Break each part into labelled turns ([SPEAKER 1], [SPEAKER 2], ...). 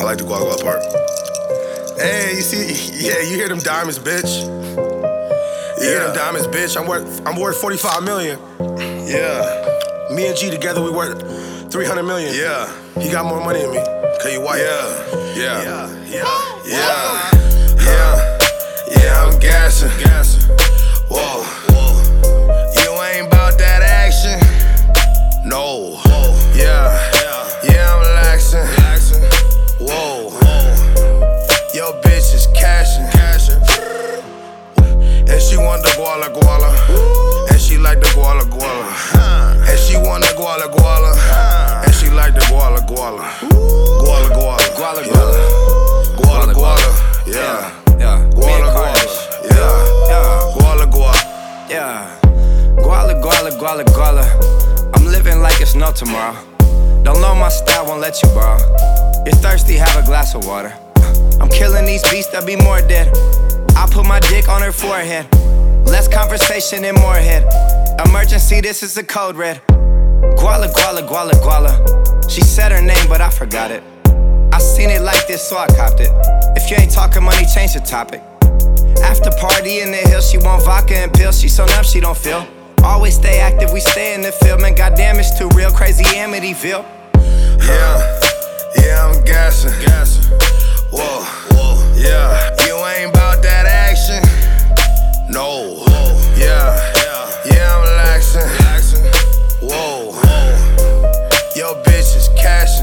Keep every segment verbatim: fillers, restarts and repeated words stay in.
[SPEAKER 1] like the Guala Guala part. Hey, you see, yeah, you hear them diamonds, bitch. You hear them diamonds, bitch. I'm worth, I'm worth forty-five million. Yeah. Me and G together, we worth three hundred million. Yeah. He got more money than me. Cause you white. Yeah. Yeah. Yeah. Yeah. Yeah. Yeah. Yeah, I'm gassing. Gassing. Whoa. Whoa. You ain't about that action. No. Whoa. Yeah. Yeah. Yeah, I'm laxing. Laxing. Whoa. Whoa. Yo, bitch is cashing. Cashing. And she want the Guala Guala. And she like the Guala Guala. And she want the Guala Guala. And she like the Guala Guala. Guala Guala. Guala Guala. Guala Guala. Yeah.
[SPEAKER 2] Yeah.
[SPEAKER 1] Guala Guala. Yeah.
[SPEAKER 2] Yeah.
[SPEAKER 1] Guala Guala.
[SPEAKER 2] Yeah. Guala Guala Guala Guala. I'm living like it's no tomorrow. Don't know my style, won't let you borrow. You're thirsty, have a glass of water. I'm killing these beasts, there'll be more dead. I put my dick on her forehead. Less conversation and more head. Emergency, this is a code red. Guala, guala, guala, guala. She said her name, but I forgot it. I seen it like this, so I copped it. If you ain't talking money, change the topic. After party in the hills, she want vodka and pills. She so numb, she don't feel. Always stay active, we stay in the field. Man, goddamn, it's too real, crazy Amityville.
[SPEAKER 1] Yeah, yeah, I'm gassing. Gassing. Whoa, whoa, yeah. You ain't about that action. No. Whoa. Yeah, yeah, yeah, I'm laxing. Laxing. Whoa, whoa. Yo, bitch is cashing.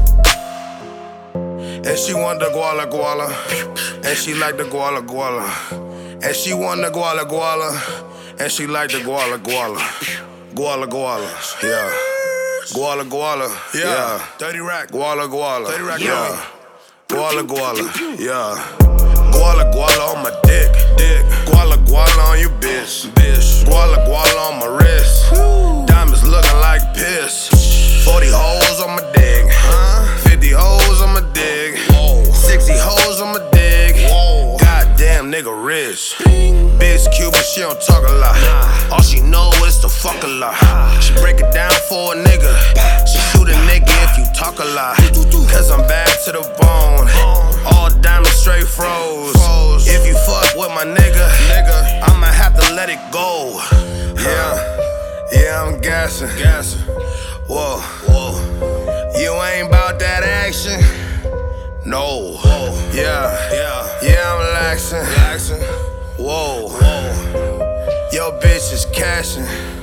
[SPEAKER 1] And she want the Guala Guala. And she like the Guala Guala. And she want the Guala Guala. And she like the Guala Guala. Guala Guala, yeah. Guala Guala, yeah. thirty rack. Guala Guala, thirty rack, yeah. Guala Guala, yeah. Guala Guala on my dick, dick. Guala Guala on you, bitch, bitch. Guala Guala on my wrist. Diamonds looking like piss. forty hoes on my dick, huh? fifty hoes on my dick. sixty hoes on my dick. Goddamn nigga rich. Bitch Cuban, she don't talk a lot. All she know is to fuck a lot. She break it down for a nigga. She shoot a nigga if you talk a lot. Cause I'm bad to the bone. All diamonds straight froze. If you fuck with my nigga, I'ma have to let it go. Yeah, yeah, I'm gassing. Whoa, whoa. You ain't about that action. No. Yeah, yeah, yeah, I'm laxing. Whoa, whoa. Yo, bitch is cashing.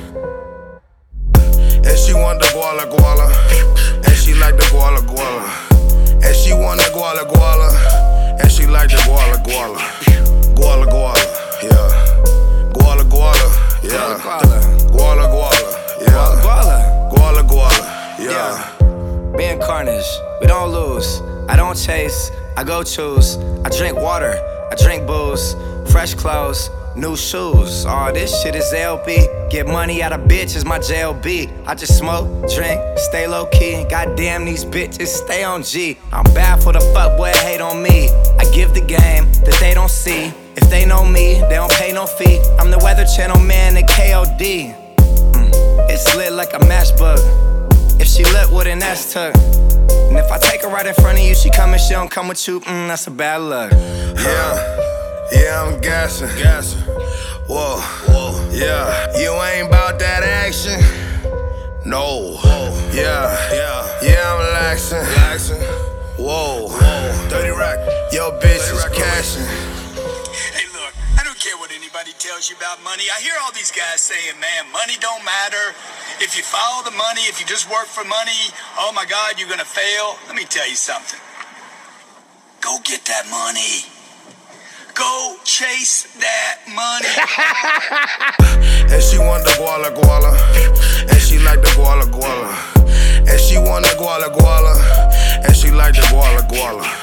[SPEAKER 1] And she want the Guala Guala. And she like the Guala Guala. And she want the Guala Guala. And she like the Guala Guala. Guala Guala, yeah. Guala Guala, yeah. Guala Guala, yeah. Guala Guala, yeah.
[SPEAKER 2] Me and Carnage, we don't lose. I don't chase, I go choose. I drink water, I drink booze. Fresh clothes, new shoes. All this shit is L B. Get money out of bitches, my J L B. I just smoke, drink, stay low key. Goddamn, these bitches stay on G. I'm bad for the fuck boy, hate on me. I give the game that they don't see. If they know me, they don't pay no fee. I'm the Weather Channel man, the K O D. Mm, it's lit like a matchbook. If she lit with an ass tuck. And if I take her right in front of you, she come and she don't come with you, mm, that's a bad luck.
[SPEAKER 1] Yeah. Yeah, I'm gassing. Gassing. Whoa, whoa. Yeah, you ain't about that action. No. Whoa. Yeah, yeah, yeah, I'm laxing. Laxing. Whoa, whoa. thirty rack. Yo, bitch is cashing.
[SPEAKER 3] Hey, look, I don't care what anybody tells you about money. I hear all these guys saying, man, money don't matter. If you follow the money, if you just work for money, oh my God, you're gonna fail. Let me tell you something. Go get that money. Go chase that money.
[SPEAKER 1] And she want the Guala Guala. And she like the Guala Guala. And she want the Guala Guala. And she like the Guala Guala.